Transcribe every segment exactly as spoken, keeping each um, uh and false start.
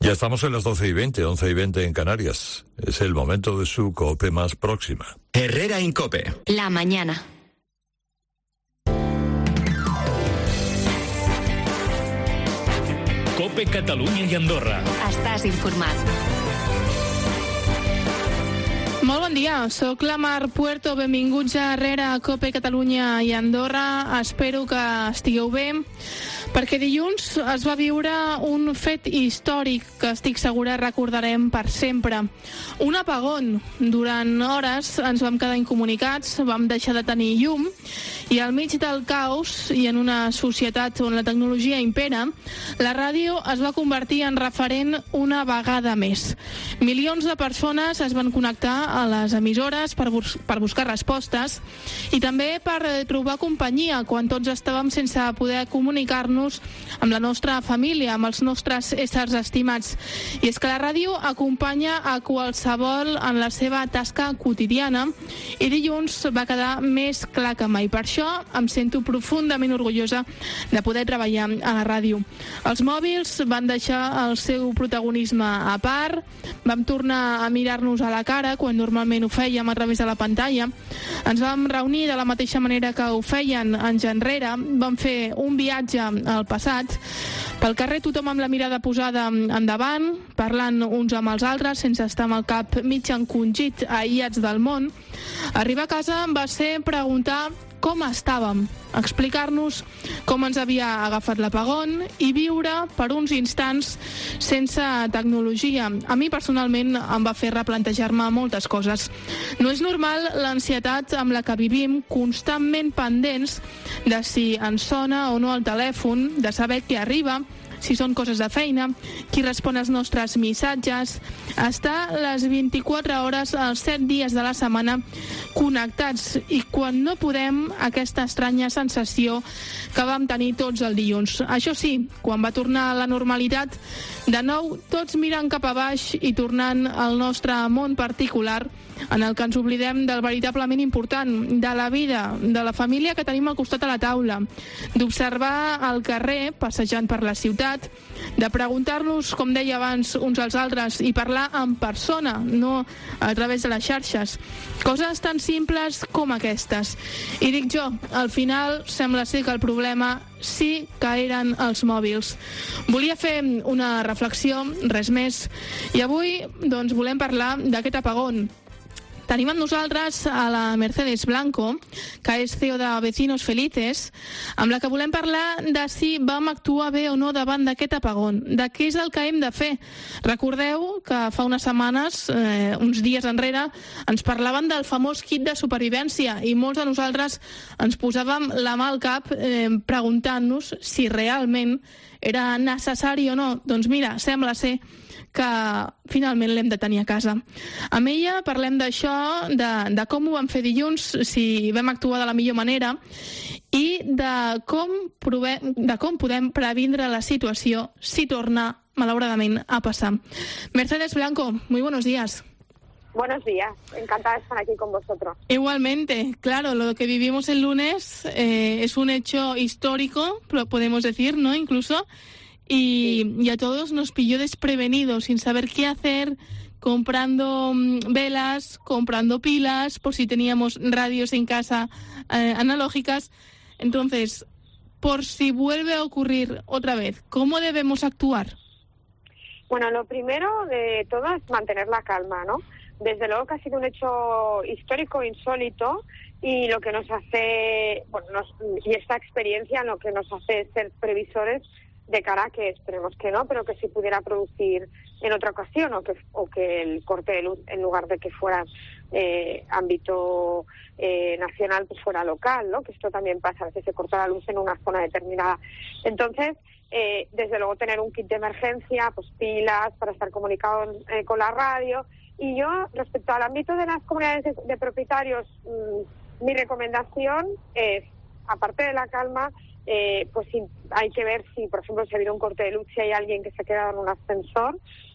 Ya estamos en las doce y veinte, once y veinte en Canarias. Es el momento de su COPE más próxima. Herrera en COPE. La mañana. COPE Catalunya i Andorra. Estàs informat. Molt bon dia, soc la Mar Puerto, benvinguts a Herrera, a COPE Catalunya i Andorra. Espero que estigueu bé, perquè dilluns es va viure un fet històric que estic segura recordarem per sempre. Un apagón. Durant hores ens vam quedar incomunicats, vam deixar de tenir llum i al mig del caos i en una societat on la tecnologia impera, la ràdio es va convertir en referent una vegada més. Milions de persones es van connectar a les emissores per, bus- per buscar respostes i també per trobar companyia quan tots estàvem sense poder comunicar-nos amb la nostra família, amb els nostres éssers estimats. I és que la ràdio acompanya a qualsevol en la seva tasca quotidiana i dilluns va quedar més clar que mai. Per això em sento profundament orgullosa de poder treballar a la ràdio. Els mòbils van deixar el seu protagonisme a part, vam tornar a mirar-nos a la cara quan normalment ho fèiem a través de la pantalla, ens vam reunir de la mateixa manera que ho feien anys enrere, vam fer un viatge al passat, pel carrer tothom amb la mirada posada endavant, parlant uns amb els altres sense estar amb el cap mig encongit, aïllats del món. Arribar a casa va ser preguntar com estàvem, explicar-nos com ens havia agafat l'apagón i viure per uns instants sense tecnologia. A mi personalment em va fer replantejar-me moltes coses. No és normal l'ansietat amb la que vivim, constantment pendents de si ens sona o no el telèfon, de saber què arriba, si són coses de feina, qui respon als nostres missatges, estar les vint-i-quatre hores, els set dies de la setmana connectats i quan no podem, aquesta estranya sensació que vam tenir tots el dilluns. Això sí, quan va tornar a la normalitat, de nou tots mirant cap a baix i tornant al nostre món particular en el que ens oblidem del veritablement important, de la vida, de la família que tenim al costat a la taula, d'observar el carrer passejant per la ciutat, de preguntar-nos, com deia abans, uns als altres i parlar en persona, no a través de les xarxes. Coses tan simples com aquestes. I dic jo, al final sembla ser que el problema sí que eren els mòbils. Volia fer una reflexió, res més, i avui doncs, volem parlar d'aquest apagón. Tenim amb nosaltres a la Mercedes Blanco, que és C E O de Vecinos Felices, amb la que volem parlar de si vam actuar bé o no davant d'aquest apagón, de què és el que hem de fer. Recordeu que fa unes setmanes, eh, uns dies enrere, ens parlaven del famós kit de supervivència i molts de nosaltres ens posàvem la mà al cap eh, preguntant-nos si realment era necessari o no. Doncs mira, sembla ser que finalment l'hem de tenir a casa. Amb ella parlem d'això, de, de com ho vam fer dilluns, si vam actuar de la millor manera i de com, provem, de com podem previndre la situació si torna, malauradament, a passar. Mercedes Blanco, muy buenos días. Buenos días, encantada de estar aquí con vosotros. Igualmente, claro, lo que vivimos el lunes eh, es un hecho histórico, podemos decir, ¿no? Incluso... Y, y a todos nos pilló desprevenidos, sin saber qué hacer, comprando um, velas, comprando pilas, por si teníamos radios en casa eh, analógicas. Entonces, por si vuelve a ocurrir otra vez, ¿cómo debemos actuar? Bueno, lo primero de todo es mantener la calma, ¿no? Desde luego que ha sido un hecho histórico, insólito, y lo que nos hace, bueno, nos, y esta experiencia lo que nos hace es ser previsores de cara a que esperemos que no, pero que si pudiera producir en otra ocasión o que, o que el corte de luz, en lugar de que fuera eh, ámbito eh, nacional, pues fuera local, ¿no? Que esto también pasa, a veces se corta la luz en una zona determinada. Entonces, eh, desde luego tener un kit de emergencia, pues pilas para estar comunicado eh, con la radio. Y yo, respecto al ámbito de las comunidades de, de propietarios, mmm, mi recomendación es, aparte de la calma, Eh, pues sí, hay que ver si, por ejemplo, si ha habido un corte de luz, si hay alguien que se ha quedado en un ascensor,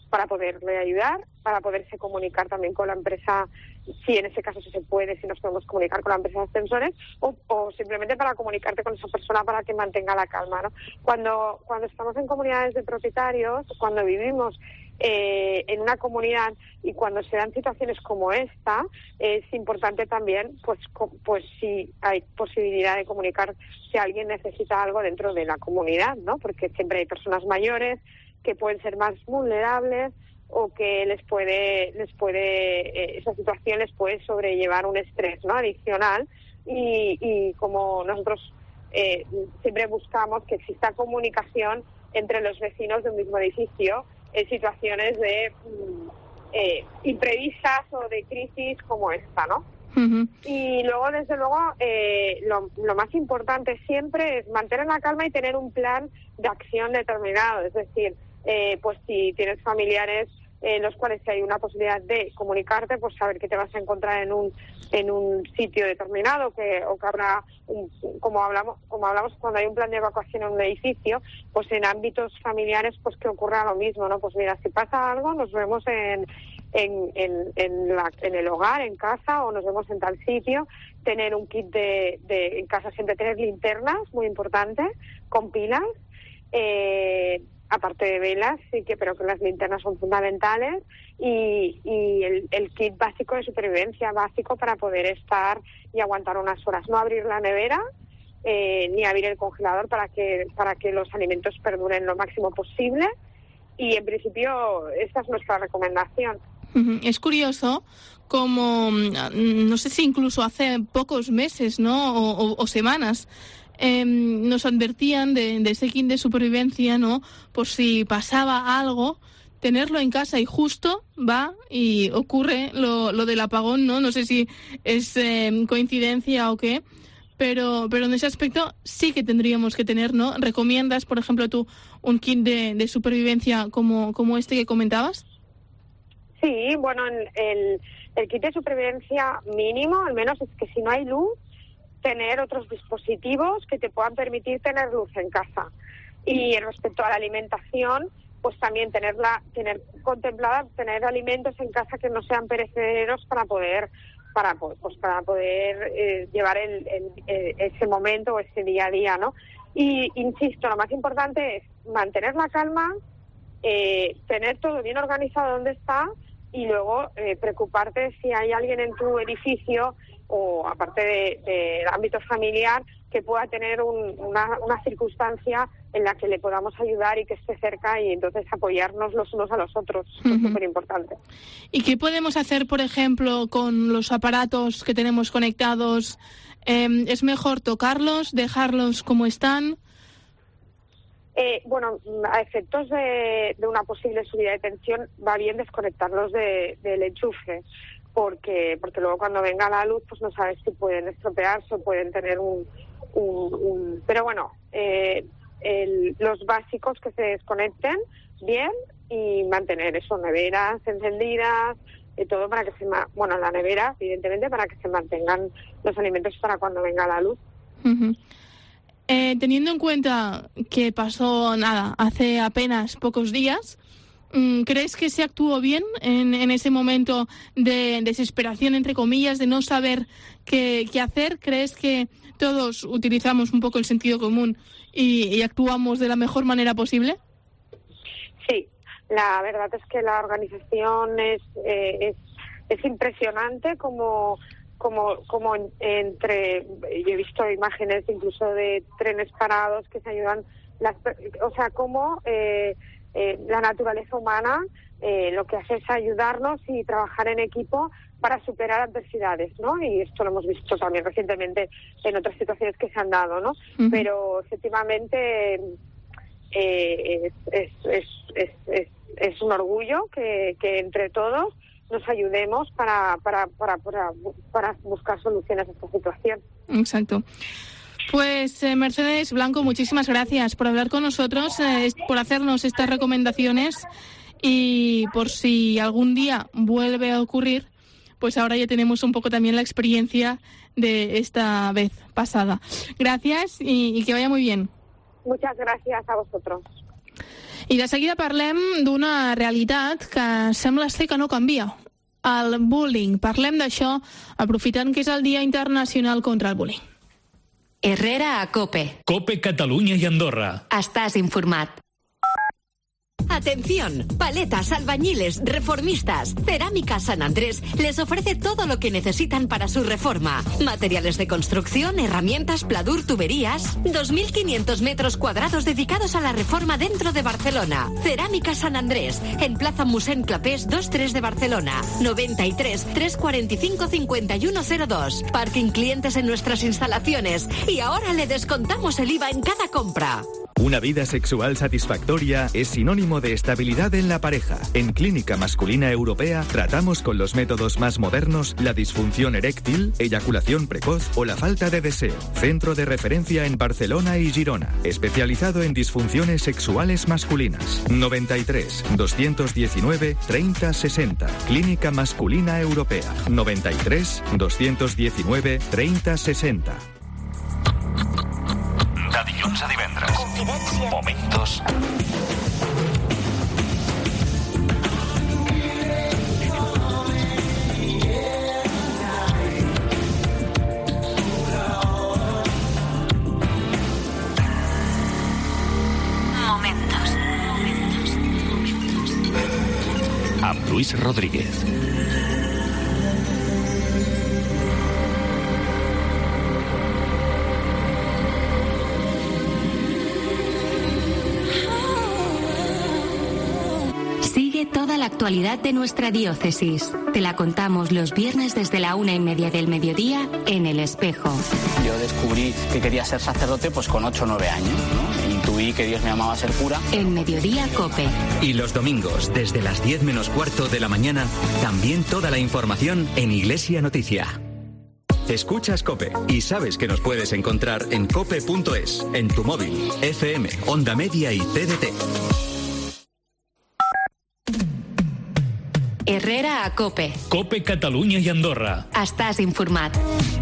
para poderle ayudar, para poderse comunicar también con la empresa, si en ese caso sí se puede, si nos podemos comunicar con la empresa de ascensores, o, o simplemente para comunicarte con esa persona para que mantenga la calma, ¿no? Cuando, cuando estamos en comunidades de propietarios, cuando vivimos eh, en una comunidad y cuando se dan situaciones como esta, es importante también, pues, co- pues si hay posibilidad de comunicar si alguien necesita algo dentro de la comunidad, ¿no? Porque siempre hay personas mayores que pueden ser más vulnerables o que les puede, les puede, eh, esa situación les puede sobrellevar un estrés, ¿no? Adicional, y, y como nosotros eh, siempre buscamos que exista comunicación entre los vecinos de un mismo edificio en situaciones de mm, eh, imprevistas o de crisis como esta, ¿no? Uh-huh. Y luego, desde luego, eh, lo, lo más importante siempre es mantener la calma y tener un plan de acción determinado. Es decir, eh, pues si tienes familiares en los cuales hay una posibilidad de comunicarte, pues saber que te vas a encontrar en un en un sitio determinado, que o que habrá, un, como hablamos como hablamos cuando hay un plan de evacuación en un edificio, pues en ámbitos familiares, pues que ocurra lo mismo, ¿no? Pues mira, si pasa algo, nos vemos en en en, en, la, en el hogar, en casa, o nos vemos en tal sitio. Tener un kit de, de en casa, siempre tener linternas, muy importante, con pilas, eh, aparte de velas, sí que, pero que las linternas son fundamentales, y, y el, el kit básico de supervivencia, básico para poder estar y aguantar unas horas. No abrir la nevera, eh, ni abrir el congelador para que, para que los alimentos perduren lo máximo posible, y en principio esta es nuestra recomendación. Es curioso como, no sé si incluso hace pocos meses, ¿no? O, o, o semanas, eh, nos advertían de, de ese kit de supervivencia, ¿no? Por si pasaba algo, tenerlo en casa, y justo va y ocurre lo, lo del apagón, ¿no? No sé si es eh, coincidencia o qué, pero pero en ese aspecto sí que tendríamos que tener, ¿no? ¿Recomiendas, por ejemplo, tú un kit de, de supervivencia como, como este que comentabas? Sí, bueno, el, el kit de supervivencia mínimo, al menos, es que si no hay luz, tener otros dispositivos que te puedan permitir tener luz en casa. Y respecto a la alimentación, pues también tenerla, tener contemplada, tener alimentos en casa que no sean perecederos para poder, para pues para poder eh, llevar el, el, el, ese momento o ese día a día, ¿no? Y insisto, lo más importante es mantener la calma, eh, tener todo bien organizado donde está, y luego eh, preocuparte si hay alguien en tu edificio o aparte del de, de ámbito familiar que pueda tener un, una, una circunstancia en la que le podamos ayudar y que esté cerca, y entonces apoyarnos los unos a los otros. Uh-huh. Es súper importante. ¿Y qué podemos hacer, por ejemplo, con los aparatos que tenemos conectados? Eh, ¿Es mejor tocarlos, dejarlos como están? Eh, bueno, a efectos de, de una posible subida de tensión, va bien desconectarlos de, del enchufe, porque porque luego cuando venga la luz, pues no sabes si pueden estropearse o pueden tener un... un, un pero bueno, eh, el, los básicos que se desconecten bien, y mantener eso, neveras encendidas, y todo para que se... Ma- bueno, la nevera, evidentemente, para que se mantengan los alimentos para cuando venga la luz. Uh-huh. Eh, teniendo en cuenta que pasó nada hace apenas pocos días, ¿crees que se actuó bien en, en ese momento de desesperación, entre comillas, de no saber qué, qué hacer? ¿Crees que todos utilizamos un poco el sentido común y, y actuamos de la mejor manera posible? Sí, la verdad es que la organización es eh, es, es impresionante, como como como en, entre yo he visto imágenes incluso de trenes parados que se ayudan, las, o sea, como eh, eh, la naturaleza humana eh, lo que hace es ayudarnos y trabajar en equipo para superar adversidades, ¿no? Y esto lo hemos visto también recientemente en otras situaciones que se han dado, ¿no? Uh-huh. Pero efectivamente eh, es, es, es, es, es, es un orgullo que, que entre todos nos ayudemos para, para, para, para, para buscar soluciones a esta situación. Exacto. Pues eh, Mercedes Blanco, muchísimas gracias por hablar con nosotros, eh, por hacernos estas recomendaciones, y por si algún día vuelve a ocurrir, pues ahora ya tenemos un poco también la experiencia de esta vez pasada. Gracias y, y que vaya muy bien. Muchas gracias a vosotros. I de seguida parlem d'una realitat que sembla ser que no canvia. El bullying. Parlem d'això aprofitant que és el Dia Internacional contra el Bullying. Herrera a COPE. COPE Catalunya i Andorra. Estàs informat. Atención, paletas, albañiles, reformistas. Cerámica San Andrés les ofrece todo lo que necesitan para su reforma. Materiales de construcción, herramientas, pladur, tuberías. dos mil quinientos metros cuadrados dedicados a la reforma dentro de Barcelona. Cerámica San Andrés, en Plaza Musén Clapés dos tres de Barcelona. noventa y tres, trescientos cuarenta y cinco, cincuenta y uno cero dos. Parking clientes en nuestras instalaciones. Y ahora le descontamos el I V A en cada compra. Una vida sexual satisfactoria es sinónimo de estabilidad en la pareja. En Clínica Masculina Europea tratamos con los métodos más modernos la disfunción eréctil, eyaculación precoz o la falta de deseo. Centro de referencia en Barcelona y Girona. Especializado en disfunciones sexuales masculinas. noventa y tres, doscientos diecinueve, treinta sesenta. Clínica Masculina Europea. noventa y tres, doscientos diecinueve, treinta sesenta. De dilluns a divendres. Confidència. Momentos. Momentos. Amb Luis Rodríguez. Toda la actualidad de nuestra diócesis. Te la contamos los viernes desde la una y media del mediodía en El Espejo. Yo descubrí que quería ser sacerdote pues con ocho o nueve años, ¿no? Intuí que Dios me llamaba a ser cura. En Mediodía COPE. Y los domingos, desde las diez menos cuarto de la mañana, también toda la información en Iglesia Noticia. Escuchas COPE y sabes que nos puedes encontrar en cope punto es, en tu móvil, F M, Onda Media y T D T. Herrera a COPE. COPE Catalunya i Andorra. Estàs informat.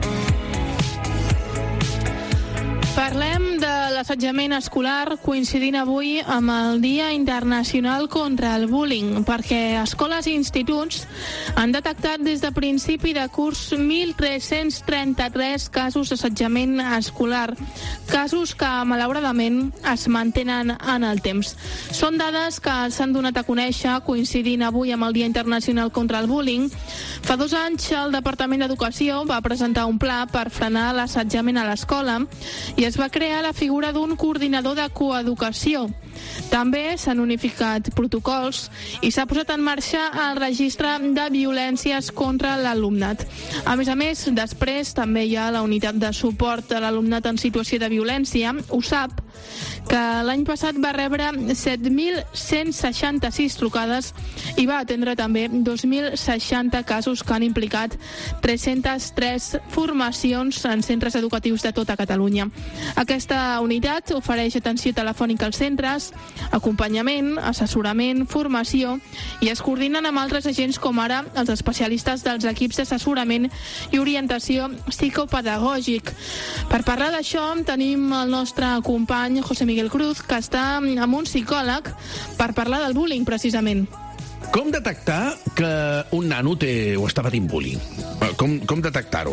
Parlem de l'assetjament escolar coincidint avui amb el Dia Internacional contra el Bullying, perquè escoles i instituts han detectat des de principi de curs mil tres-cents trenta-tres casos d'assetjament escolar, casos que malauradament es mantenen en el temps. Són dades que s'han donat a conèixer coincidint avui amb el Dia Internacional contra el Bullying. Fa dos anys el Departament d'Educació va presentar un pla per frenar l'assetjament a l'escola i es va crear la figura d'un coordinador de coeducació. També s'han unificat protocols i s'ha posat en marxa el registre de violències contra l'alumnat. A més a més, després també hi ha la unitat de suport a l'alumnat en situació de violència, U S A P, que l'any passat va rebre set mil cent seixanta-sis trucades i va atendre també dos mil seixanta casos que han implicat tres-centes tres formacions en centres educatius de tota Catalunya. Aquesta unitat ofereix atenció telefònica als centres, acompanyament, assessorament, formació i es coordinen amb altres agents com ara els especialistes dels equips d'assessorament i orientació psicopedagògic. Per parlar d'això tenim el nostre company José Miguel Cruz, que està amb un psicòleg per parlar del bullying precisament. Com detectar que un nano té o està patint bullying? Com, com detectar-ho?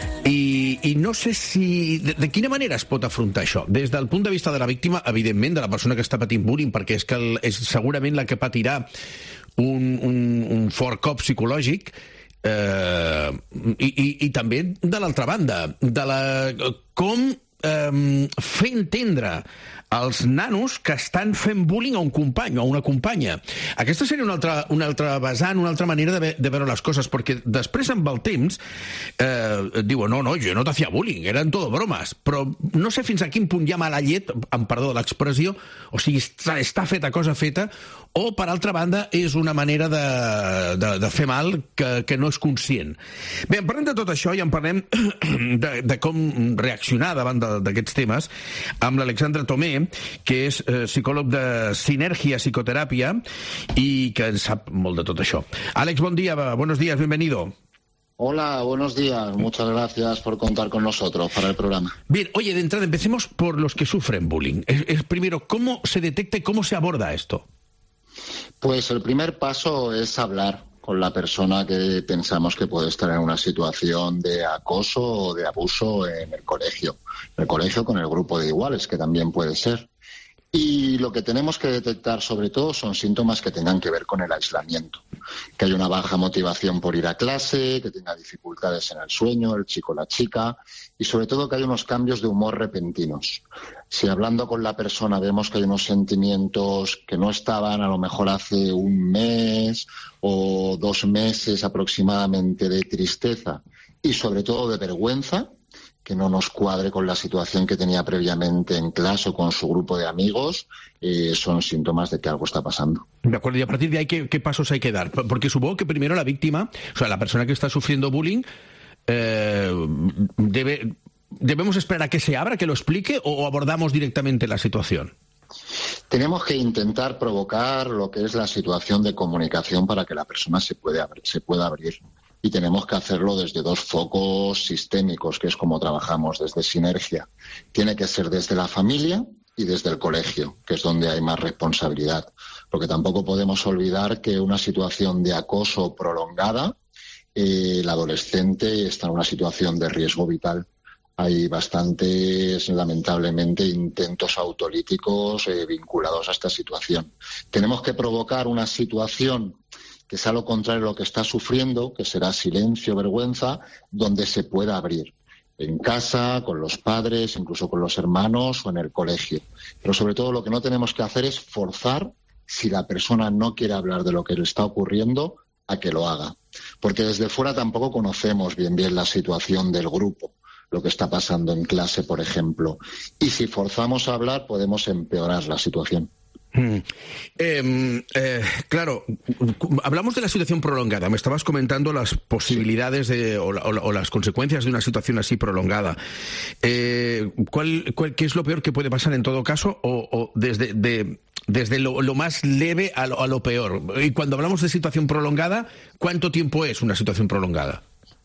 I, i no sé si... De, de quina manera es pot afrontar això? Des del punt de vista de la víctima, evidentment, de la persona que està patint bullying, perquè és que el, és segurament la que patirà un, un, un fort cop psicològic, eh, i, i, i també de l'altra banda, de la... com eh, fer entendre als nanos que estan fent bullying a un company o a una companya. Aquesta seria una altra, una altra vessant, una altra manera de, ve, de veure les coses, perquè després, amb el temps, eh, diuen, no, no, jo no t'hacía bullying, eren todo bromes, però no sé fins a quin punt hi ha mala llet, amb perdó de l'expressió, o sigui, està, està feta cosa feta, o, per altra banda, és una manera de, de, de fer mal que, que no és conscient. Bé, en parlem de tot això i en parlem de, de com reaccionar davant d'aquests temes amb l'Alexandre Tomé, que és eh, psicòleg de Sinergia Psicoteràpia i que en sap molt de tot això. Àlex, bon dia, buenos días, bienvenido. Hola, buenos días. Muchas gracias por contar con nosotros para el programa. Bien, oye, de entrada empecemos por los que sufren bullying. Es, es primero, ¿cómo se detecta y cómo se aborda esto? Pues el primer paso es hablar con la persona que pensamos que puede estar en una situación de acoso o de abuso en el colegio. En el colegio con el grupo de iguales, que también puede ser. Y lo que tenemos que detectar sobre todo son síntomas que tengan que ver con el aislamiento. Que hay una baja motivación por ir a clase, que tenga dificultades en el sueño, el chico o la chica, y sobre todo que hay unos cambios de humor repentinos. Si hablando con la persona vemos que hay unos sentimientos que no estaban a lo mejor hace un mes o dos meses aproximadamente de tristeza y sobre todo de vergüenza, que no nos cuadre con la situación que tenía previamente en clase o con su grupo de amigos, eh, son síntomas de que algo está pasando. De acuerdo, y a partir de ahí, ¿qué, qué pasos hay que dar? Porque supongo que primero la víctima, o sea, la persona que está sufriendo bullying, eh, debe, ¿debemos esperar a que se abra, que lo explique, o abordamos directamente la situación? Tenemos que intentar provocar lo que es la situación de comunicación para que la persona se pueda, se pueda abrir. Y tenemos que hacerlo desde dos focos sistémicos, que es como trabajamos, desde Sinergia. Tiene que ser desde la familia y desde el colegio, que es donde hay más responsabilidad. Porque tampoco podemos olvidar que una situación de acoso prolongada, eh, el adolescente está en una situación de riesgo vital. Hay bastantes, lamentablemente, intentos autolíticos eh, vinculados a esta situación. Tenemos que provocar una situación que sea lo contrario de lo que está sufriendo, que será silencio, vergüenza, donde se pueda abrir. En casa, con los padres, incluso con los hermanos o en el colegio. Pero sobre todo lo que no tenemos que hacer es forzar, si la persona no quiere hablar de lo que le está ocurriendo, a que lo haga. Porque desde fuera tampoco conocemos bien bien la situación del grupo, lo que está pasando en clase, por ejemplo. Y si forzamos a hablar, podemos empeorar la situación. Mm. Eh, eh, claro, hablamos de la situación prolongada. Me estabas comentando las posibilidades de, o, o, o las consecuencias de una situación así prolongada. Eh, ¿cuál, cuál, ¿Qué es lo peor que puede pasar en todo caso? O, o desde, de, desde lo, lo más leve a lo, a lo peor. Y cuando hablamos de situación prolongada, ¿cuánto tiempo es una situación prolongada?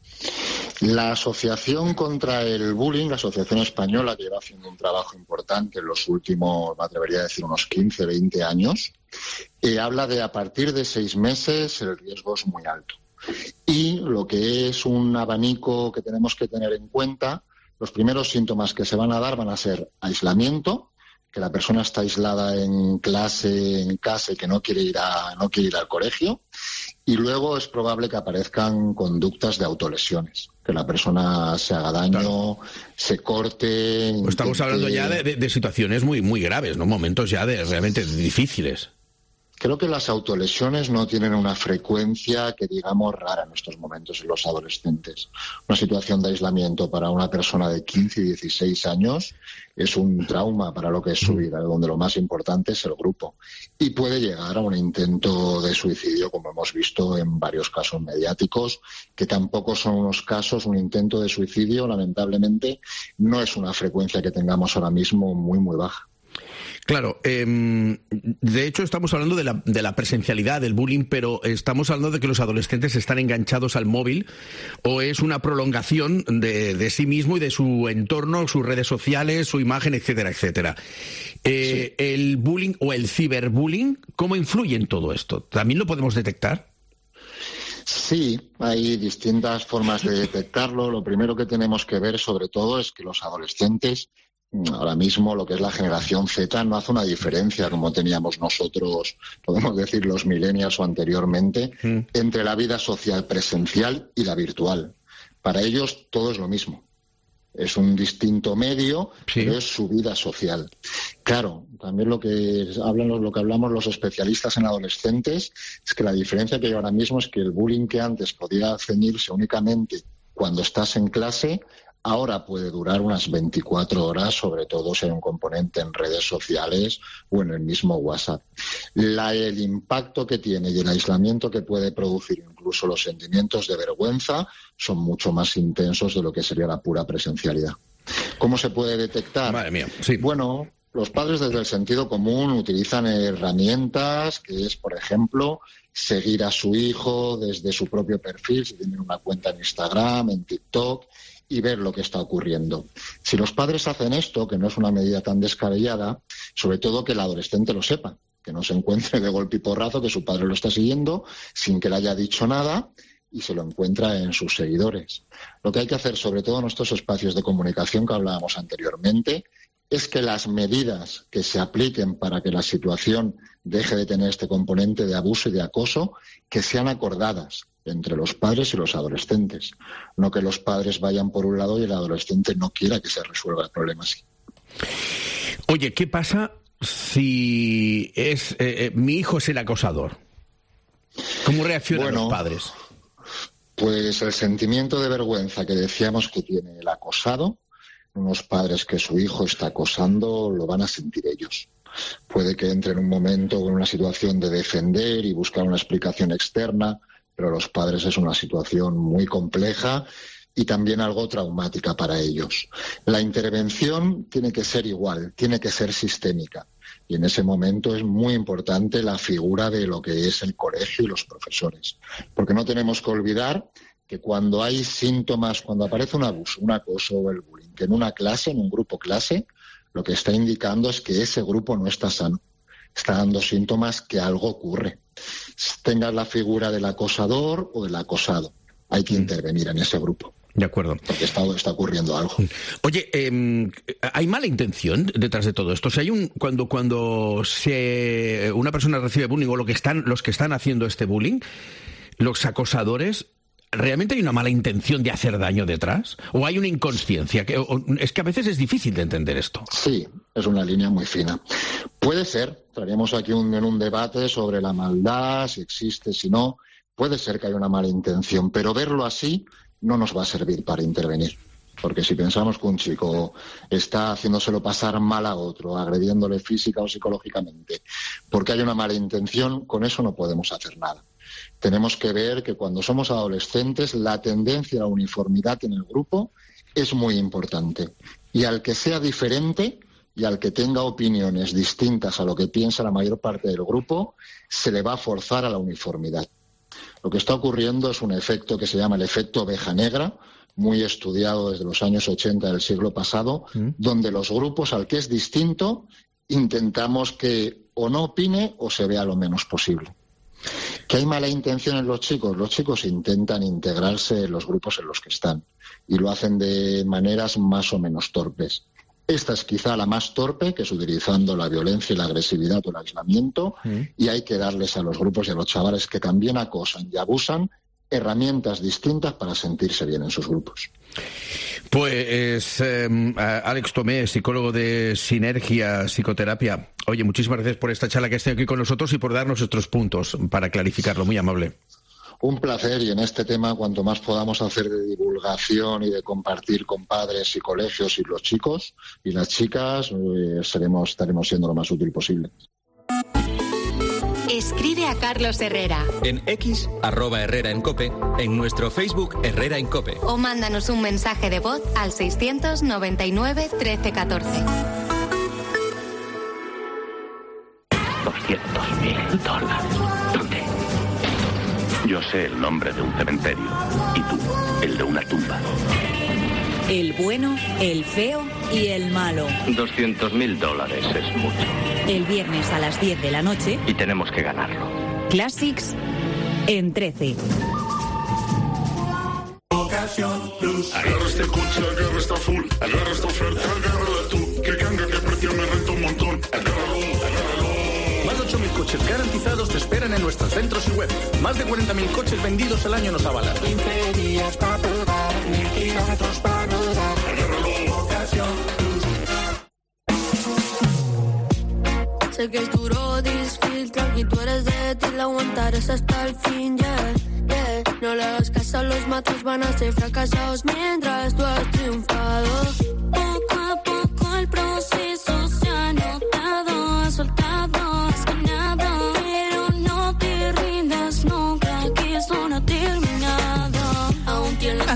La Asociación contra el Bullying, la Asociación Española, que lleva haciendo un trabajo importante en los últimos, me atrevería a decir, unos quince, veinte años, eh, habla de a partir de seis meses el riesgo es muy alto. Y lo que es un abanico que tenemos que tener en cuenta, los primeros síntomas que se van a dar van a ser aislamiento, que la persona está aislada en clase, en casa y que no quiere ir a, no quiere ir al colegio. Y luego es probable que aparezcan conductas de autolesiones, que la persona se haga daño, claro, se corte. Pues estamos intente... hablando ya de, de, de situaciones muy, muy graves, ¿no? Momentos ya de realmente difíciles. Creo que las autolesiones no tienen una frecuencia que digamos rara en estos momentos en los adolescentes. Una situación de aislamiento para una persona de quince y dieciséis años es un trauma para lo que es su vida, donde lo más importante es el grupo. Y puede llegar a un intento de suicidio, como hemos visto en varios casos mediáticos, que tampoco son unos casos, un intento de suicidio, lamentablemente, no es una frecuencia que tengamos ahora mismo muy, muy baja. Claro, eh, de hecho estamos hablando de la, de la presencialidad del bullying, pero estamos hablando de que los adolescentes están enganchados al móvil o es una prolongación de, de sí mismo y de su entorno, sus redes sociales, su imagen, etcétera, etcétera. Eh, sí. El bullying o el ciberbullying, ¿cómo influye en todo esto? ¿También lo podemos detectar? Sí, hay distintas formas de detectarlo. Lo primero que tenemos que ver sobre todo es que los adolescentes, ahora mismo lo que es la generación Z, no hace una diferencia como teníamos nosotros, podemos decir los millennials o anteriormente, mm. entre la vida social presencial y la virtual. Para ellos todo es lo mismo. Es un distinto medio, sí, pero es su vida social. Claro, también lo que hablan lo que hablamos los especialistas en adolescentes es que la diferencia que hay ahora mismo es que el bullying que antes podía ceñirse únicamente cuando estás en clase, ahora puede durar unas veinticuatro horas, sobre todo si hay un componente en redes sociales o en el mismo WhatsApp. La, el impacto que tiene y el aislamiento que puede producir, incluso los sentimientos de vergüenza, son mucho más intensos de lo que sería la pura presencialidad. ¿Cómo se puede detectar? Madre mía, sí. Bueno, los padres desde el sentido común utilizan herramientas que es, por ejemplo, seguir a su hijo desde su propio perfil, si tienen una cuenta en Instagram, en TikTok, y ver lo que está ocurriendo. Si los padres hacen esto, que no es una medida tan descabellada, sobre todo que el adolescente lo sepa, que no se encuentre de golpe y porrazo que su padre lo está siguiendo sin que le haya dicho nada y se lo encuentra en sus seguidores. Lo que hay que hacer, sobre todo en estos espacios de comunicación que hablábamos anteriormente, es que las medidas que se apliquen para que la situación deje de tener este componente de abuso y de acoso, que sean acordadas entre los padres y los adolescentes. No que los padres vayan por un lado y el adolescente no quiera que se resuelva el problema así. Oye, ¿qué pasa si es eh, eh, mi hijo es el acosador? ¿Cómo reaccionan bueno, los padres? Pues el sentimiento de vergüenza que decíamos que tiene el acosado, unos padres que su hijo está acosando lo van a sentir ellos. Puede que entre en un momento o en una situación de defender y buscar una explicación externa, pero los padres es una situación muy compleja y también algo traumática para ellos. La intervención tiene que ser igual, tiene que ser sistémica. Y en ese momento es muy importante la figura de lo que es el colegio y los profesores. Porque no tenemos que olvidar que cuando hay síntomas, cuando aparece un abuso, un acoso o el bullying, que en una clase, en un grupo clase, lo que está indicando es que ese grupo no está sano. Está dando síntomas que algo ocurre. Tengas la figura del acosador o del acosado. Hay que intervenir en ese grupo. De acuerdo. Porque está, está ocurriendo algo. Oye, eh, ¿hay mala intención detrás de todo esto? O sea, hay un cuando cuando se una persona recibe bullying o lo que están los que están haciendo este bullying, los acosadores, ¿realmente hay una mala intención de hacer daño detrás? ¿O hay una inconsciencia? Que, o, es que a veces es difícil de entender esto. Sí, es una línea muy fina. Puede ser, traeríamos aquí un, en un debate sobre la maldad, si existe, si no. Puede ser que haya una mala intención, pero verlo así no nos va a servir para intervenir. Porque si pensamos que un chico está haciéndoselo pasar mal a otro, agrediéndole física o psicológicamente, porque hay una mala intención, con eso no podemos hacer nada. Tenemos que ver que cuando somos adolescentes la tendencia a la uniformidad en el grupo es muy importante. Y al que sea diferente y al que tenga opiniones distintas a lo que piensa la mayor parte del grupo, se le va a forzar a la uniformidad. Lo que está ocurriendo es un efecto que se llama el efecto oveja negra, muy estudiado desde los años ochenta del siglo pasado, ¿Mm? donde los grupos al que es distinto intentamos que o no opine o se vea lo menos posible. ¿Que hay mala intención en los chicos? Los chicos intentan integrarse en los grupos en los que están y lo hacen de maneras más o menos torpes. Esta es quizá la más torpe, que es utilizando la violencia y la agresividad o el aislamiento, mm. y hay que darles a los grupos y a los chavales que también acosan y abusan herramientas distintas para sentirse bien en sus grupos. Pues eh, Alex Tomé, psicólogo de Sinergia Psicoterapia. Oye, muchísimas gracias por esta charla que has tenido aquí con nosotros y por darnos estos puntos para clarificarlo. Muy amable. Un placer, y en este tema cuanto más podamos hacer de divulgación y de compartir con padres y colegios y los chicos y las chicas, eh, seremos, estaremos siendo lo más útil posible. Escribe a Carlos Herrera. En X, arroba Herrera en Cope, en nuestro Facebook Herrera en Cope. O mándanos un mensaje de voz al seiscientos noventa y nueve trece catorce. doscientos mil dólares. ¿Dónde? Yo sé el nombre de un cementerio y tú, el de una tumba. El bueno, el feo y el malo. doscientos mil dólares es mucho. El viernes a las diez de la noche. Y tenemos que ganarlo. Classics en trece. Ocasión Plus. Agarra este coche, agarra esta full. Agarra esta oferta, agárrala tú. Que canga, que precio me renta un montón. Agárralo, agárralo. Más de ocho mil coches garantizados te esperan en nuestros centros y web. Más de cuarenta mil coches vendidos al año nos avalan. quince días para probar, mil kilómetros para rodar. Agárralo, Ocasión Plus. Sé que es duro disfil, tranqui, tú eres de ti, la aguantarás hasta el fin, yeah, yeah. No le hagas caso a los matos, van a ser fracasados mientras tú has triunfado. Poco a poco el proceso se ha notado, has soltado, has ganado, pero no te rindas nunca, que esto no ha terminado. Aún tienes...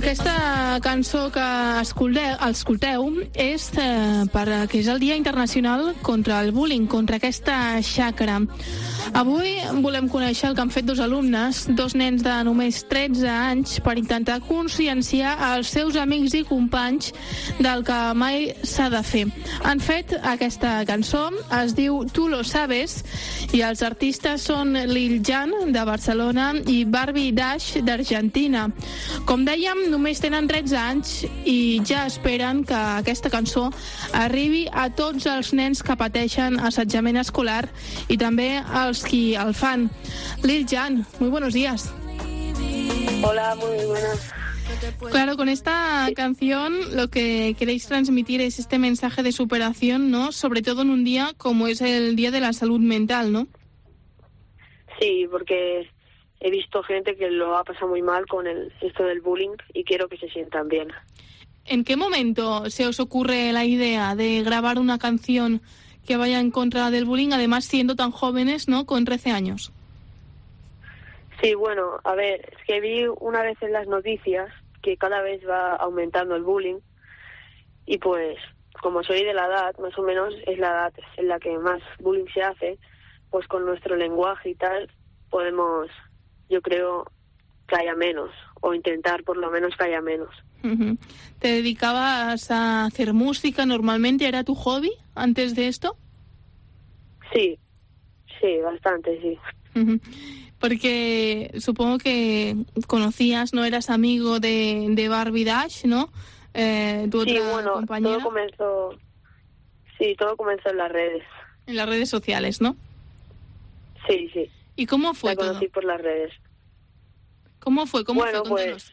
Aquesta cançó que escolteu, escolteu és eh, per, que és el Dia Internacional contra el Bullying, contra aquesta xacra. Avui volem conèixer el que han fet dos alumnes, dos nens de només tretze anys, per intentar conscienciar els seus amics i companys del que mai s'ha de fer. Han fet aquesta cançó, es diu Tu lo sabes, i els artistes són Lil Jan, de Barcelona, i Barbie Dash, d'Argentina. Com dèiem, només tenen tretze anys i ja esperen que aquesta cançó arribi a tots els nens que pateixen assetjament escolar i també als qui el fan. Lil Jan, muy buenos días. Hola, muy buenas. Claro, con esta canción lo que queréis transmitir es este mensaje de superación, ¿no? Sobre todo en un día como es el Día de la Salud Mental, ¿no? Sí, porque he visto gente que lo ha pasado muy mal con el, esto del bullying y quiero que se sientan bien. ¿En qué momento se os ocurre la idea de grabar una canción que vaya en contra del bullying, además siendo tan jóvenes, ¿no? Con trece años. Sí, bueno, a ver, es que vi una vez en las noticias que cada vez va aumentando el bullying y pues como soy de la edad, más o menos es la edad en la que más bullying se hace, pues con nuestro lenguaje y tal podemos, yo creo, que haya menos, o intentar por lo menos que haya menos. Uh-huh. ¿Te dedicabas a hacer música normalmente? ¿Era tu hobby antes de esto? Sí, sí, bastante, sí. Uh-huh. Porque supongo que conocías, ¿no? Eras amigo de, de Barbie Dash, ¿no? Eh, tu otra sí, bueno, compañera. todo comenzó, sí, todo comenzó en las redes. En las redes sociales, ¿no? Sí, sí. ¿Y cómo fue La conocí todo? por las redes. ¿Cómo fue? ¿Cómo bueno, fue? Cuéntanos. Pues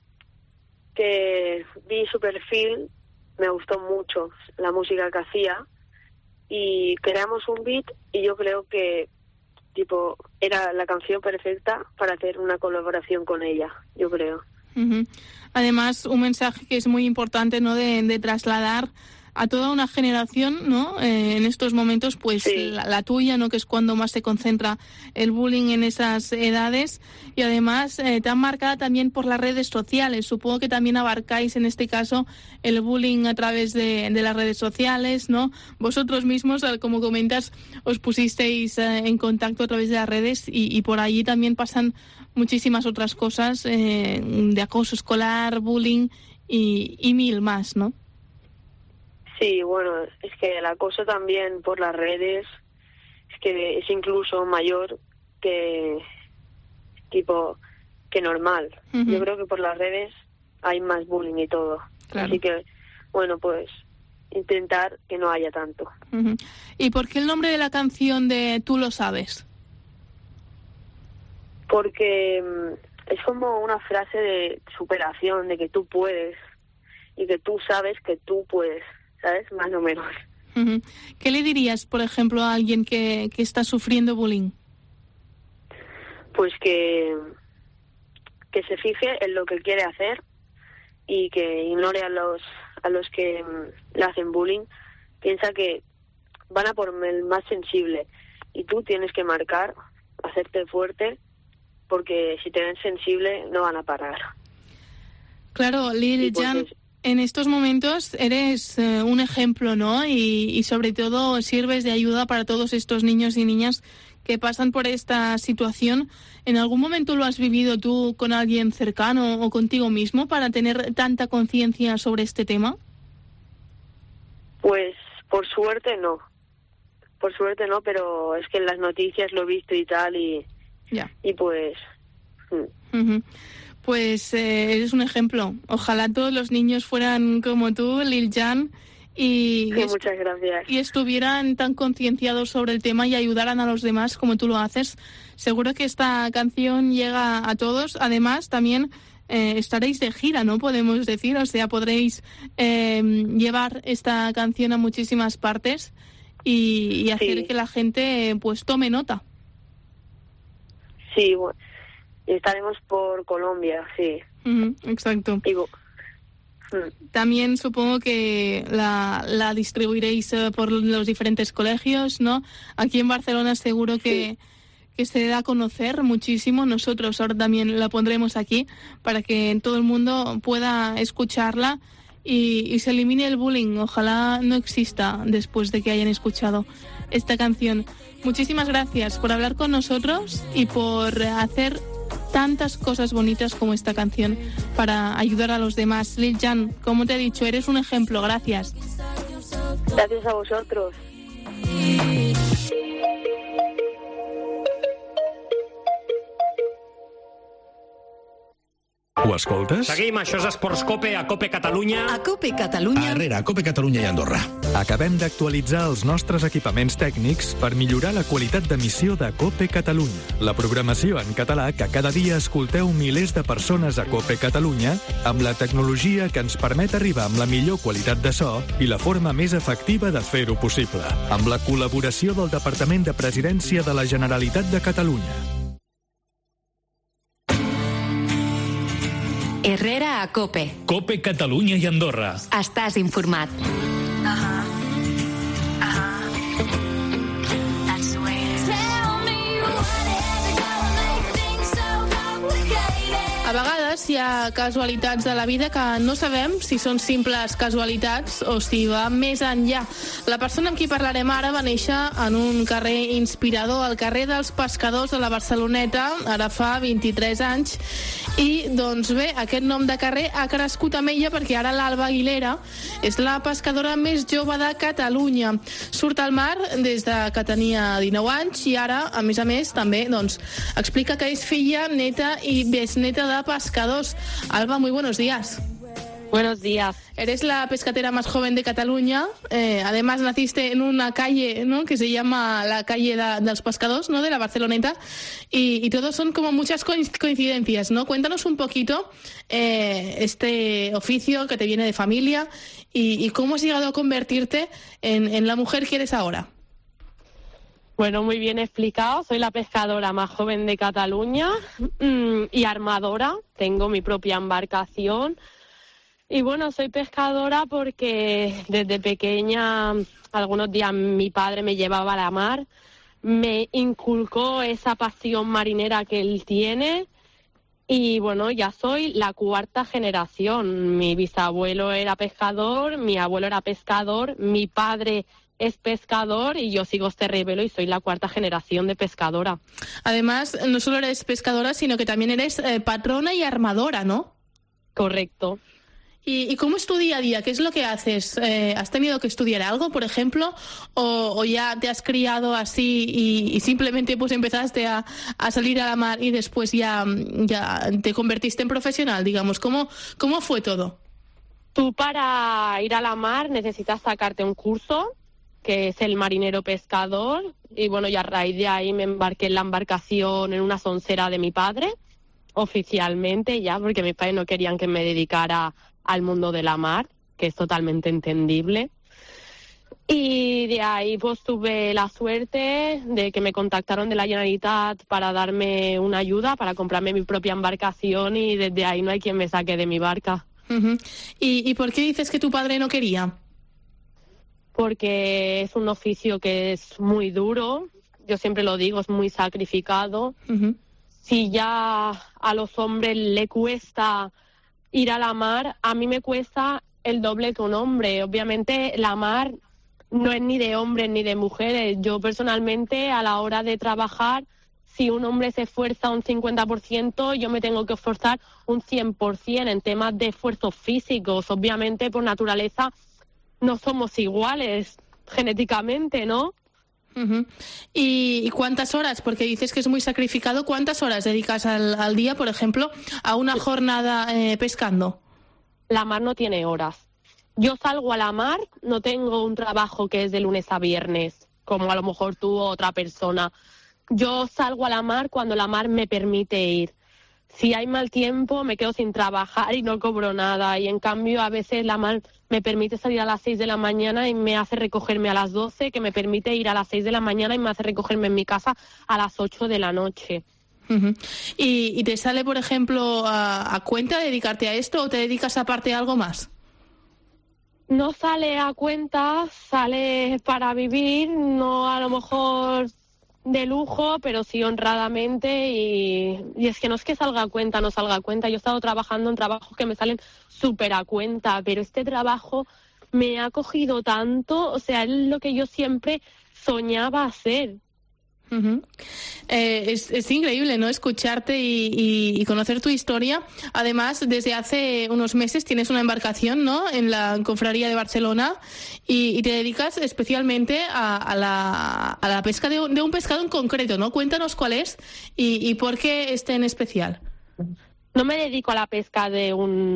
que vi su perfil, me gustó mucho la música que hacía y creamos un beat y yo creo que tipo era la canción perfecta para hacer una colaboración con ella, yo creo. Uh-huh. Además, un mensaje que es muy importante, ¿no? De, de trasladar a toda una generación, ¿no? Eh, en estos momentos, pues sí. la, la tuya, ¿no? Que es cuando más se concentra el bullying en esas edades y además eh, tan marcada también por las redes sociales. Supongo que también abarcáis en este caso el bullying a través de, de las redes sociales, ¿no? Vosotros mismos, como comentas, os pusisteis eh, en contacto a través de las redes y, y por allí también pasan muchísimas otras cosas eh, de acoso escolar, bullying y, y mil más, ¿no? Sí, bueno, es que el acoso también por las redes es que es incluso mayor que tipo que normal. Uh-huh. Yo creo que por las redes hay más bullying y todo. Claro. Así que, bueno, pues intentar que no haya tanto. Uh-huh. ¿Y por qué el nombre de la canción de Tú lo sabes? Porque es como una frase de superación, de que tú puedes y que tú sabes que tú puedes. ¿Sabes? Más o menos. Uh-huh. ¿Qué le dirías, por ejemplo, a alguien que, que está sufriendo bullying? Pues que, que se fije en lo que quiere hacer y que ignore a los a los que le hacen bullying. Piensa que van a por el más sensible y tú tienes que marcar, hacerte fuerte, porque si te ven sensible no van a parar. Claro, Lil Jan, pues en estos momentos eres eh, un ejemplo, ¿no? Y, y sobre todo sirves de ayuda para todos estos niños y niñas que pasan por esta situación. ¿En algún momento lo has vivido tú con alguien cercano o contigo mismo para tener tanta conciencia sobre este tema? Pues por suerte no. Por suerte no, pero es que en las noticias lo he visto y tal y, ya. y pues... Mm. Uh-huh. Pues eh, eres un ejemplo. Ojalá todos los niños fueran como tú, Lil Jan, y, sí, muchas gracias. y estuvieran tan concienciados sobre el tema y ayudaran a los demás como tú lo haces. Seguro que esta canción llega a todos. Además, también eh, estaréis de gira, ¿no? Podemos decir, o sea, podréis eh, llevar esta canción a muchísimas partes y, y hacer sí. que la gente pues tome nota. Sí, bueno. Estaremos por Colombia, sí. Uh-huh, exacto. Digo, mm. También supongo que la, la distribuiréis uh, por los diferentes colegios, ¿no? Aquí en Barcelona seguro que, sí. que se da a conocer muchísimo. Nosotros ahora también la pondremos aquí para que todo el mundo pueda escucharla y, y se elimine el bullying. Ojalá no exista después de que hayan escuchado esta canción. Muchísimas gracias por hablar con nosotros y por hacer tantas cosas bonitas como esta canción para ayudar a los demás. Lil Jan, como te he dicho, eres un ejemplo. Gracias. Gracias a vosotros. Ho escoltes? Seguim, això és Esports Cope, a Cope Catalunya. A Cope Catalunya. Arrere, a Cope Catalunya i Andorra. Acabem d'actualitzar els nostres equipaments tècnics per millorar la qualitat d'emissió de Cope Catalunya. La programació en català que cada dia escolteu milers de persones a Cope Catalunya amb la tecnologia que ens permet arribar amb la millor qualitat de so i la forma més efectiva de fer-ho possible. Amb la col·laboració del Departament de Presidència de la Generalitat de Catalunya. Herrera a Cope. Cope Catalunya i Andorra. Estàs informat. Ajá. Ajá. That's the way it is. Tell me what is it gonna make things so complicated? A vegades hi ha casualitats de la vida que no sabem si són simples casualitats o si va més enllà. La persona amb qui parlarem ara va néixer en un carrer inspirador, al carrer dels Pescadors de la Barceloneta, ara fa vint-i-tres anys, i doncs bé, aquest nom de carrer ha crescut amb ella perquè ara l'Alba Aguilera és la pescadora més jove de Catalunya. Surt al mar des de que tenia dinou anys i ara, a més a més, també doncs, explica que és filla, neta i besneta de pescadors. Alba, muy buenos días. Buenos días. Eres la pescatera más joven de Cataluña. Eh, además, naciste en una calle, ¿no?, que se llama la calle de, de los Pescados, ¿no?, de la Barceloneta. Y, y todos son como muchas coincidencias, ¿no? Cuéntanos un poquito eh, este oficio que te viene de familia y, y cómo has llegado a convertirte en, en la mujer que eres ahora. Bueno, muy bien explicado. Soy la pescadora más joven de Cataluña mmm, y armadora. Tengo mi propia embarcación. Y bueno, soy pescadora porque desde pequeña, algunos días mi padre me llevaba a la mar, me inculcó esa pasión marinera que él tiene y bueno, ya soy la cuarta generación. Mi bisabuelo era pescador, mi abuelo era pescador, mi padre es pescador y yo sigo este revelo y soy la cuarta generación de pescadora. Además, no solo eres pescadora, sino que también eres eh, patrona y armadora, ¿no? Correcto. ¿Y, ¿Y cómo es tu día a día? ¿Qué es lo que haces? Eh, ¿Has tenido que estudiar algo, por ejemplo? ¿O, o ya te has criado así y, y simplemente pues empezaste a, a salir a la mar y después ya, ya te convertiste en profesional, digamos? ¿Cómo, cómo fue todo? Tú para ir a la mar necesitas sacarte un curso, que es el marinero pescador. Y bueno, y a raíz de ahí me embarqué en la embarcación en una soncera de mi padre, oficialmente ya, porque mis padres no querían que me dedicara al mundo de la mar, que es totalmente entendible. Y de ahí pues tuve la suerte de que me contactaron de la Generalitat para darme una ayuda, para comprarme mi propia embarcación y desde ahí no hay quien me saque de mi barca. Uh-huh. ¿Y, ¿Y por qué dices que tu padre no quería? Porque es un oficio que es muy duro, yo siempre lo digo, es muy sacrificado. Uh-huh. Si ya a los hombres le cuesta ir a la mar, a mí me cuesta el doble que un hombre. Obviamente la mar no es ni de hombres ni de mujeres. Yo personalmente a la hora de trabajar, si un hombre se esfuerza un cincuenta por ciento, yo me tengo que esforzar un cien por ciento en temas de esfuerzos físicos. Obviamente por naturaleza no somos iguales genéticamente, ¿no? Uh-huh. ¿Y, ¿Y cuántas horas? Porque dices que es muy sacrificado. ¿Cuántas horas dedicas al, al día, por ejemplo, a una jornada eh, pescando? La mar no tiene horas. Yo salgo a la mar, no tengo un trabajo que es de lunes a viernes, como a lo mejor tú o otra persona. Yo salgo a la mar cuando la mar me permite ir. Si hay mal tiempo, me quedo sin trabajar y no cobro nada. Y en cambio, a veces la mar me permite salir a las seis de la mañana y me hace recogerme a las doce, que me permite ir a las seis de la mañana y me hace recogerme en mi casa a las ocho de la noche. Uh-huh. ¿Y, ¿Y te sale, por ejemplo, a, a cuenta dedicarte a esto o te dedicas aparte a algo más? No sale a cuenta, sale para vivir, no a lo mejor de lujo, pero sí honradamente, y, y es que no es que salga a cuenta, no salga a cuenta. Yo he estado trabajando en trabajos que me salen súper a cuenta, pero este trabajo me ha cogido tanto, o sea, es lo que yo siempre soñaba hacer. Uh-huh. Eh, es, es increíble, ¿no? Escucharte y, y, y conocer tu historia. Además, desde hace unos meses tienes una embarcación, ¿no? En la Cofradía de Barcelona y, y te dedicas especialmente a, a, la, a la pesca de un, de un pescado en concreto, ¿no? Cuéntanos cuál es y, y por qué este en especial. No me dedico a la pesca de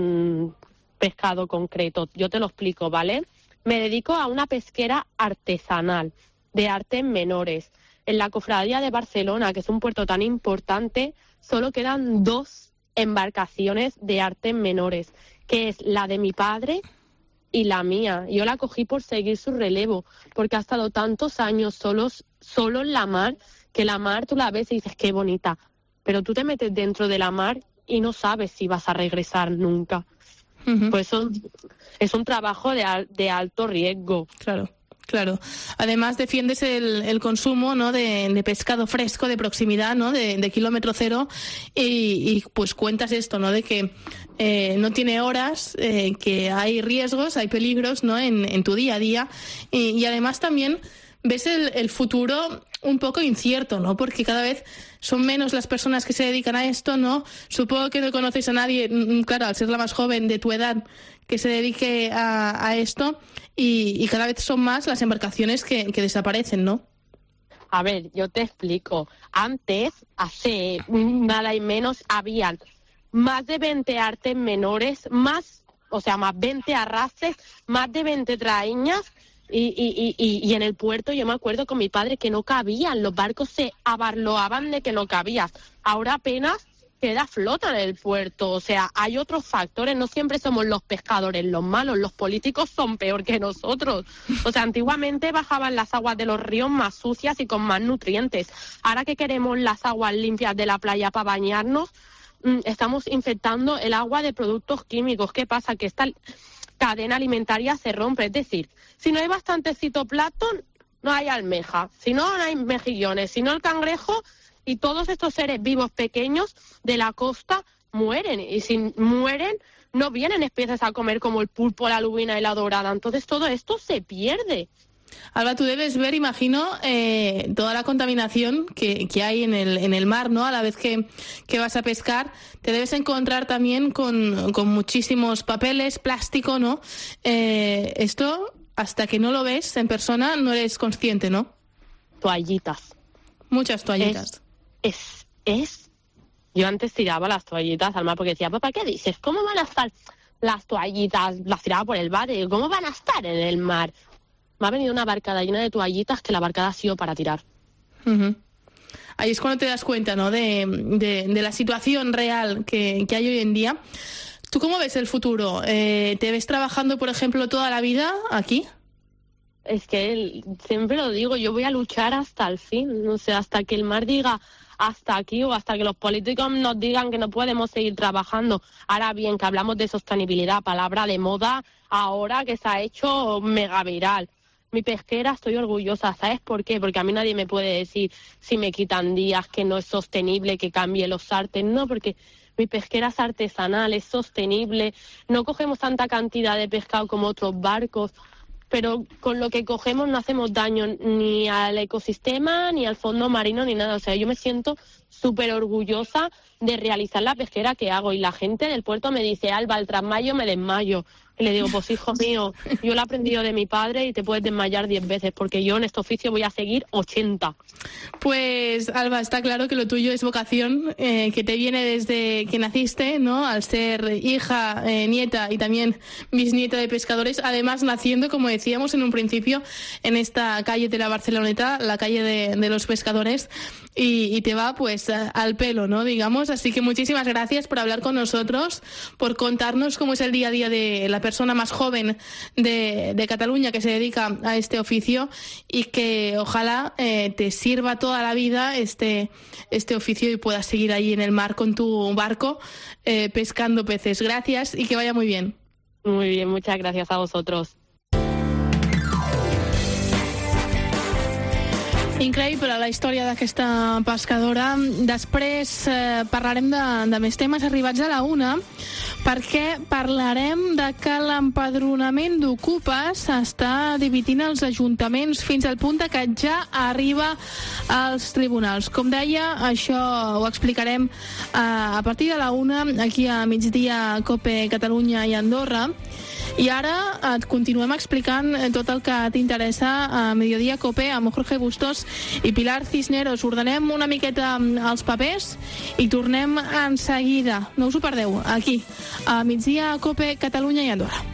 un pescado concreto, yo te lo explico, ¿vale? Me dedico a una pesquera artesanal, de artes menores. En la Cofradía de Barcelona, que es un puerto tan importante, solo quedan dos embarcaciones de artes menores, que es la de mi padre y la mía. Yo la cogí por seguir su relevo, porque ha estado tantos años solos, solo en la mar, que la mar tú la ves y dices qué bonita, pero tú te metes dentro de la mar y no sabes si vas a regresar nunca. Uh-huh. Pues son, es un trabajo de, al, de alto riesgo. Claro. Claro. Además defiendes el, el consumo, ¿no? de, de pescado fresco de proximidad, ¿no? de, de kilómetro cero y, y pues cuentas esto, ¿no? De que eh, no tiene horas, eh, que hay riesgos, hay peligros, ¿no? en, en tu día a día y, y además también ves el, el futuro un poco incierto, ¿no? Porque cada vez son menos las personas que se dedican a esto, ¿no? Supongo que no conoces a nadie, claro, al ser la más joven de tu edad, que se dedique a, a esto y, y cada vez son más las embarcaciones que, que desaparecen, ¿no? A ver, yo te explico. Antes, hace nada y menos, habían más de veinte artes menores, más, o sea, más veinte arrastres, más de veinte traíñas. Y, y, y, y en el puerto yo me acuerdo con mi padre que no cabían, los barcos se abarloaban de que no cabías. Ahora apenas queda flota en el puerto, o sea, hay otros factores, no siempre somos los pescadores los malos, los políticos son peor que nosotros. O sea, antiguamente bajaban las aguas de los ríos más sucias y con más nutrientes. Ahora que queremos las aguas limpias de la playa para bañarnos, estamos infectando el agua de productos químicos. ¿Qué pasa? Que esta cadena alimentaria se rompe, es decir, si no hay bastante fitoplancton, no hay almeja, si no, no hay mejillones, si no el cangrejo, y todos estos seres vivos pequeños de la costa mueren, y si mueren no vienen especies a comer como el pulpo, la lubina y la dorada, entonces todo esto se pierde. Alba, tú debes ver, imagino, eh, toda la contaminación que, que hay en el, en el mar, ¿no? A la vez que, que vas a pescar, te debes encontrar también con, con muchísimos papeles, plástico, ¿no? Eh, esto, hasta que no lo ves en persona, no eres consciente, ¿no? Toallitas. Muchas toallitas. Es, es, es... Yo antes tiraba las toallitas al mar porque decía, papá, ¿qué dices? ¿Cómo van a estar las toallitas? Las tiraba por el váter. ¿Cómo van a estar en el mar? Me ha venido una barcada llena de toallitas que la barcada ha sido para tirar. Uh-huh. Ahí es cuando te das cuenta, ¿no? De, de, de la situación real que, que hay hoy en día. ¿Tú cómo ves el futuro? Eh, ¿Te ves trabajando, por ejemplo, toda la vida aquí? Es que siempre lo digo, yo voy a luchar hasta el fin. O sea, hasta que el mar diga hasta aquí o hasta que los políticos nos digan que no podemos seguir trabajando. Ahora bien, que hablamos de sostenibilidad, palabra de moda ahora que se ha hecho mega viral. Mi pesquera estoy orgullosa, ¿sabes por qué? Porque a mí nadie me puede decir si me quitan días, que no es sostenible, que cambie los artes. No, porque mi pesquera es artesanal, es sostenible. No cogemos tanta cantidad de pescado como otros barcos, pero con lo que cogemos no hacemos daño ni al ecosistema, ni al fondo marino, ni nada. O sea, yo me siento súper orgullosa de realizar la pesquera que hago. Y la gente del puerto me dice, Alba, al trasmayo me desmayo. Y le digo, pues hijo mío, yo lo he aprendido de mi padre y te puedes desmayar diez veces, porque yo en este oficio voy a seguir ochenta. Pues, Alba, está claro que lo tuyo es vocación, eh, que te viene desde que naciste, ¿no? Al ser hija, eh, nieta y también bisnieta de pescadores, además naciendo, como decíamos en un principio, en esta calle de la Barceloneta, la calle de, de los pescadores, y, y te va pues a, al pelo, ¿no? Digamos, así que muchísimas gracias por hablar con nosotros, por contarnos cómo es el día a día de la persona más joven de, de Cataluña que se dedica a este oficio, y que ojalá eh, te sirva toda la vida este, este oficio y puedas seguir ahí en el mar con tu barco eh, pescando peces. Gracias y que vaya muy bien. Muy bien, muchas gracias a vosotros. Increïble la història d'aquesta pescadora. Després eh, parlarem de, de més temes arribats a la una, perquè parlarem de que l'empadronament d'ocupes està dividint els ajuntaments fins al punt de que ja arriba als tribunals. Com deia, això ho explicarem eh, a partir de la una, aquí a migdia, COPE Catalunya i Andorra. I ara et continuem explicant tot el que t'interessa a Mediodía Cope amb Jorge Bustos i Pilar Cisneros. Ordenem una miqueta els papers i tornem en seguida. No us ho perdeu, aquí, a migdia Cope Catalunya i Andorra.